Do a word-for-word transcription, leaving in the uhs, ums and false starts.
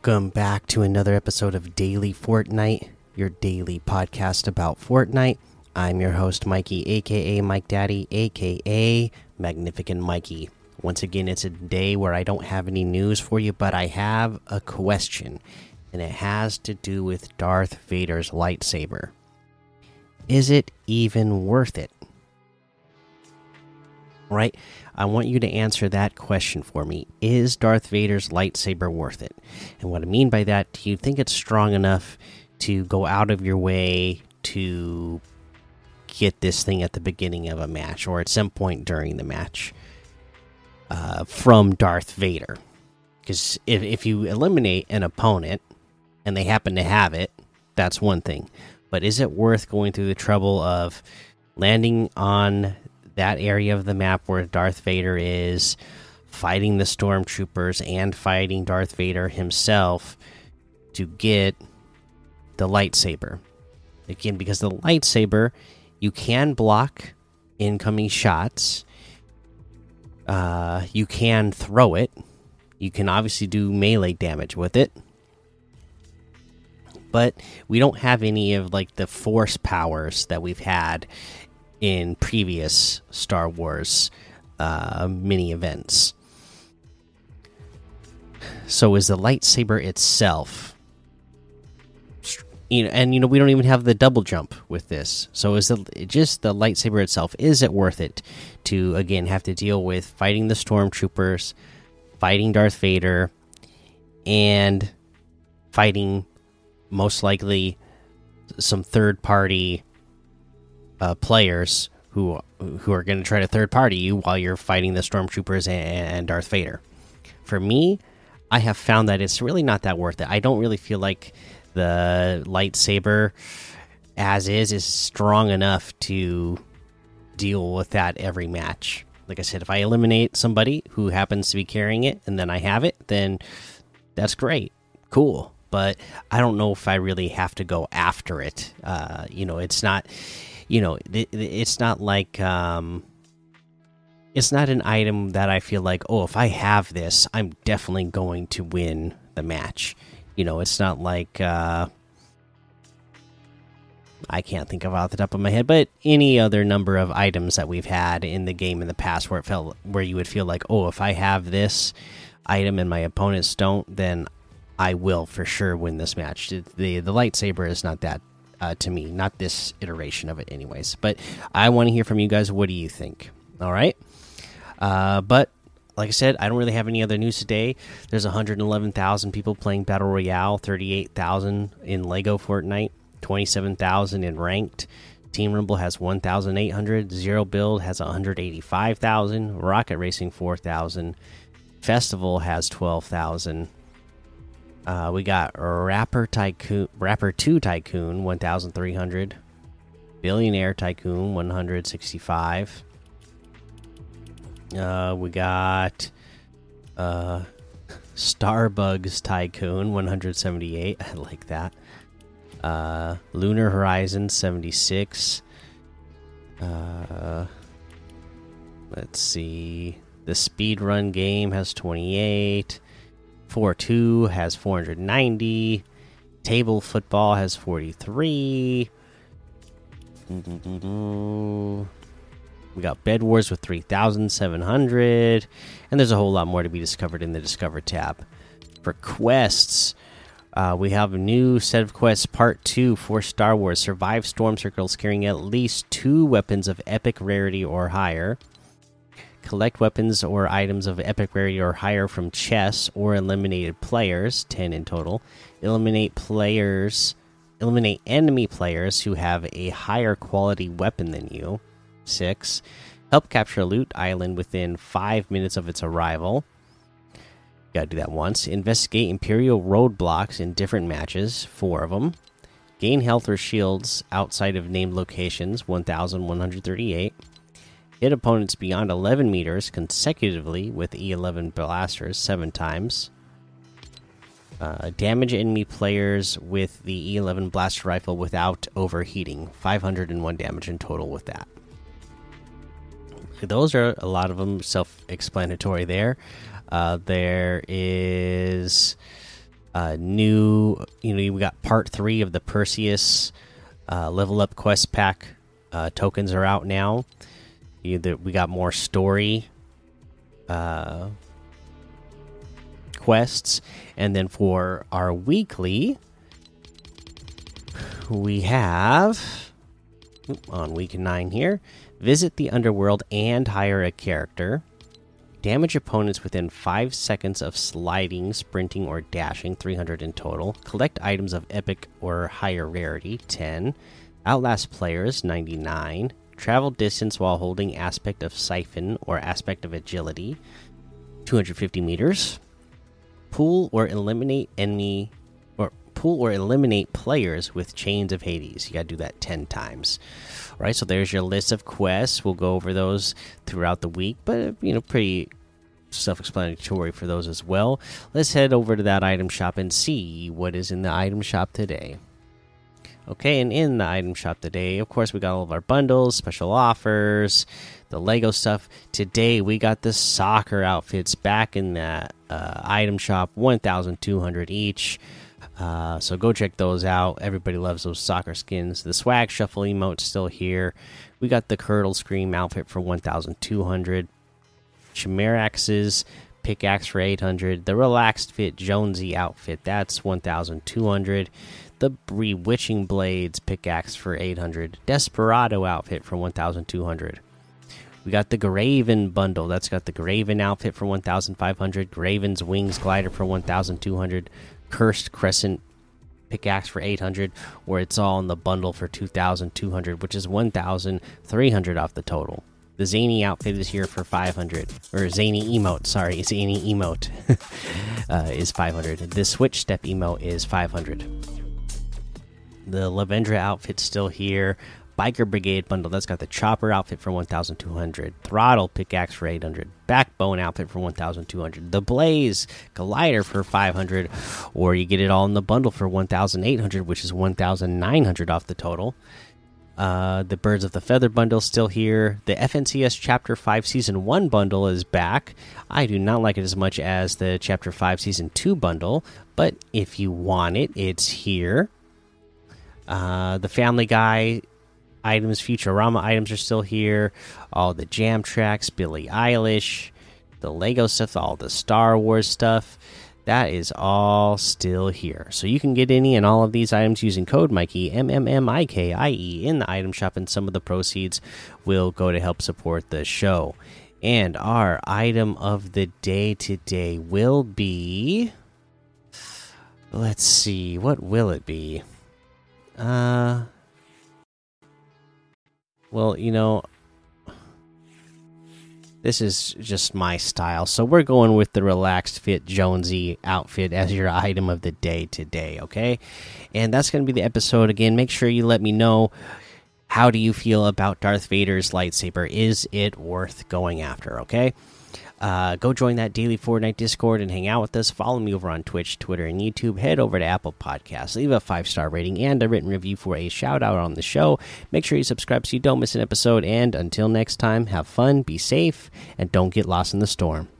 Welcome back to another episode of Daily Fortnite, your daily podcast about Fortnite. I'm your host, Mikey, aka Mike Daddy, aka Magnificent Mikey. Once again, it's a day where I don't have any news for you, but I have a question, and it has to do with Darth Vader's lightsaber. Is it even worth it? Right? I want you to answer that question for me. Is Darth Vader's lightsaber worth it? And what I mean by that, do you think it's strong enough to go out of your way to get this thing at the beginning of a match or at some point during the match uh, from Darth Vader? Because if, if you eliminate an opponent and they happen to have it, that's one thing. But is it worth going through the trouble of landing on that area of the map where Darth Vader is, fighting the stormtroopers and fighting Darth Vader himself to get the lightsaber? Again, because the lightsaber, you can block incoming shots, uh, you can throw it, you can obviously do melee damage with it, but we don't have any of like the force powers that we've had in previous Star Wars uh, mini events. So is the lightsaber itself, you know, and you know we don't even have the double jump with this. So is the just the lightsaber itself? Is it worth it to again have to deal with fighting the stormtroopers, fighting Darth Vader, and fighting most likely some third party Uh, players who who are going to try to third party you while you're fighting the stormtroopers and, and Darth Vader? For me, I have found that it's really not that worth it. I don't really feel like the lightsaber as is is strong enough to deal with that every match. Like I said, if I eliminate somebody who happens to be carrying it and then I have it, then that's great, cool. But I don't know if I really have to go after it. Uh, you know, it's not. You know, it, it's not like um, it's not an item that I feel like, oh, if I have this, I'm definitely going to win the match. You know, it's not like uh, I can't think of off the top of my head, but any other number of items that we've had in the game in the past where it felt where you would feel like, oh, if I have this item and my opponents don't, then I will for sure win this match. The the lightsaber is not that. Uh, to me, not this iteration of it anyways, but I want to hear from you guys. What do you think? All right, uh, but like I said, I don't really have any other news today. There's one hundred eleven thousand people playing Battle Royale, thirty-eight thousand in Lego Fortnite, twenty-seven thousand in Ranked. Team Rumble has one thousand eight hundred, Zero Build has one hundred eighty-five thousand, Rocket Racing four thousand, Festival has twelve thousand. Uh, we got Rapper Tycoon, Rapper two Tycoon, one thousand three hundred. Billionaire Tycoon, one hundred sixty-five. Uh, we got uh, Starbugs Tycoon, one hundred seventy-eight. I like that. Uh, Lunar Horizon, seventy-six. Uh, let's see. The Speedrun game has twenty-eight. four two has four hundred ninety. Table Football has forty-three. We got Bed Wars with three thousand seven hundred. And there's a whole lot more to be discovered in the Discover tab. For quests, uh, we have a new set of quests, Part two for Star Wars. Survive storm circles carrying at least two weapons of epic rarity or higher. Collect weapons or items of epic rarity or higher from chests or eliminated players, ten in total. Eliminate players, eliminate enemy players who have a higher quality weapon than you, six. Help capture a loot island within five minutes of its arrival. Gotta do that once. Investigate Imperial roadblocks in different matches, four of them. Gain health or shields outside of named locations, one thousand one hundred thirty-eight. Hit opponents beyond eleven meters consecutively with E eleven blasters seven times. Uh, damage enemy players with the E eleven blaster rifle without overheating. five hundred one damage in total with that. Those are a lot of them self-explanatory there. Uh, there is Uh, new, you know, we got part three of the Perseus uh, level up quest pack uh, tokens are out now. You, the, we got more story uh, quests, and then for our weekly, we have on week nine here. Visit the underworld and hire a character. Damage opponents within five seconds of sliding, sprinting, or dashing, three hundred in total. Collect items of epic or higher rarity, ten. Outlast players, ninety-nine. Travel distance while holding aspect of siphon or aspect of agility, two hundred fifty meters. Pull or eliminate enemy or pull or eliminate players with chains of Hades. You gotta do that ten times. All right, so there's your list of quests. We'll go over those throughout the week, but you know, pretty self-explanatory for those as well. Let's head over to that item shop and see what is in the item shop today. Okay, and in the item shop today, of course, we got all of our bundles, special offers, the Lego stuff. Today, we got the soccer outfits back in that uh, item shop, one thousand two hundred each. Uh, so go check those out. Everybody loves those soccer skins. The swag shuffle emote's still here. We got the Curdle Scream outfit for one thousand two hundred. Chimerax's pickaxe for eight hundred. The Relaxed Fit Jonesy outfit, that's one thousand two hundred. The Bewitching Blades pickaxe for eight hundred. Desperado outfit for one thousand two hundred. We got the Graven bundle. That's got the Graven outfit for one thousand five hundred. Graven's Wings glider for one thousand two hundred. Cursed Crescent pickaxe for eight hundred, or it's all in the bundle for two thousand two hundred, which is one thousand three hundred off the total. The Zany outfit is here for five hundred, or Zany emote, sorry, Zany emote uh, is five hundred. The Switch Step emote is five hundred. The Lavendra outfit's still here. Biker Brigade bundle, that's got the Chopper outfit for one thousand two hundred. Throttle pickaxe for eight hundred. Backbone outfit for one thousand two hundred. The Blaze glider for five hundred, or you get it all in the bundle for one thousand eight hundred, which is one thousand nine hundred off the total. Uh, the Birds of the Feather bundle still here. The F N C S Chapter five Season one bundle is back. I do not like it as much as the Chapter five Season two bundle, but if you want it, it's here. Uh, the Family Guy items, Futurama items are still here. All the Jam Tracks, Billie Eilish, the Lego stuff, all the Star Wars stuff. That is all still here. So you can get any and all of these items using code Mikey, M M M I K I E, in the item shop, and some of the proceeds will go to help support the show. And our item of the day today will be... Let's see, what will it be? Uh... Well, you know, this is just my style, so we're going with the Relaxed Fit Jonesy outfit as your item of the day today, okay? And that's going to be the episode. Again, make sure you let me know, how do you feel about Darth Vader's lightsaber? Is it worth going after, okay? Uh, go join that daily Fortnite Discord and hang out with us. Follow me over on Twitch, Twitter, and YouTube. Head over to Apple Podcasts. Leave a five-star rating and a written review for a shout-out on the show. Make sure you subscribe so you don't miss an episode. And until next time, have fun, be safe, and don't get lost in the storm.